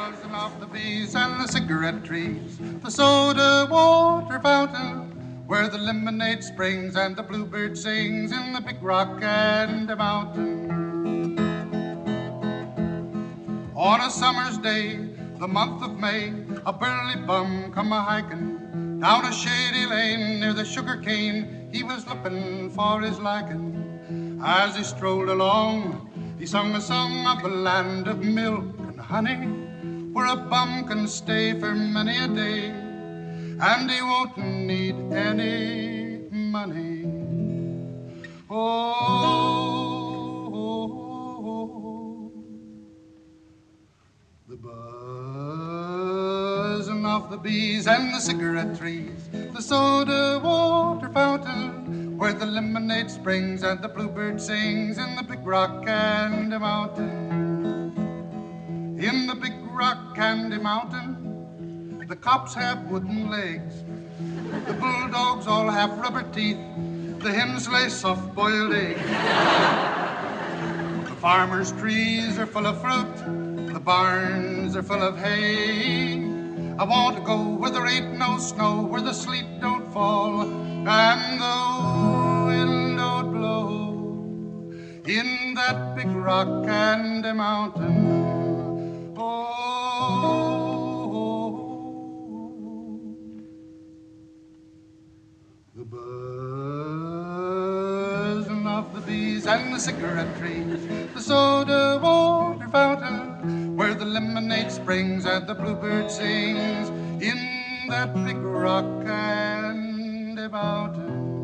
buzzing of the bees and the cigarette trees, the soda water fountain, where the lemonade springs and the bluebird sings in the big rock and the mountain. On a summer's day, the month of May, a burly bum come a-hiking down a shady lane near the sugar cane. He was looking for his liking. As he strolled along, he sung a song of the land of milk and honey, where a bum can stay for many a day, and he won't need any money. Oh, the buzzing of the bees and the cigarette trees, the soda water fountain, where the lemonade springs and the bluebird sings in the big rock candy mountain. In the big rock candy mountain, the cops have wooden legs, the bulldogs all have rubber teeth, the hens lay soft-boiled eggs. The farmers' trees are full of fruit, the barns are full of hay. I want to go where there ain't no snow, where the sleet don't fall and the wind don't blow. In that big rock candy mountain, oh, the buzzing of the bees and the cigarette trees, the soda water fountain, where the lemonade springs and the bluebird sings in that big rock candy mountain.